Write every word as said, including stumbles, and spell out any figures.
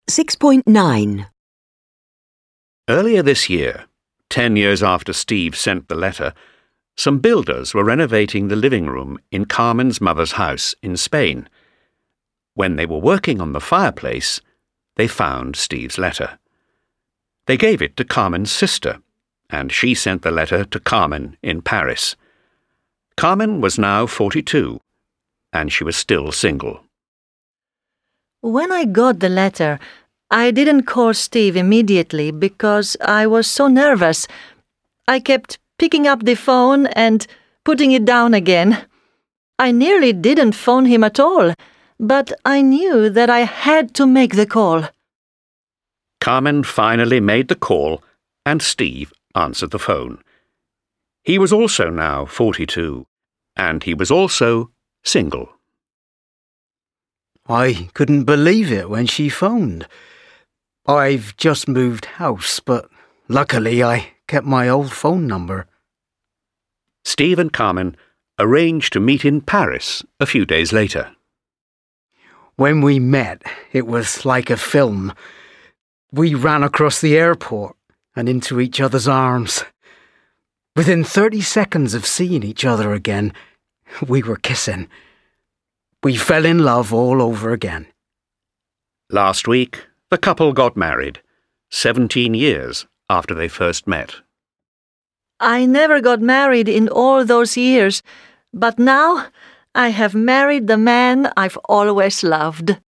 six point nine. Earlier this year, ten years after Steve sent the letter, some builders were renovating the living room in Carmen's mother's house in Spain. When they were working on the fireplace, they found Steve's letter. They gave it to Carmen's sister, and she sent the letter to Carmen in Paris. Carmen was now forty-two, and she was still single. When I got the letter, I didn't call Steve immediately because I was so nervous. I kept picking up the phone and putting it down again. I nearly didn't phone him at all, but I knew that I had to make the call. Carmen finally made the call, and Steve answered the phone. He was also now forty-two, and he was also single. I couldn't believe it when she phoned. I've just moved house, but luckily I kept my old phone number. Steve and Carmen arranged to meet in Paris a few days later. When we met, it was like a film. We ran across the airport and into each other's arms. Within thirty seconds of seeing each other again, we were kissing. We fell in love all over again. Last week, the couple got married, seventeen years after they first met. I never got married in all those years, but now I have married the man I've always loved.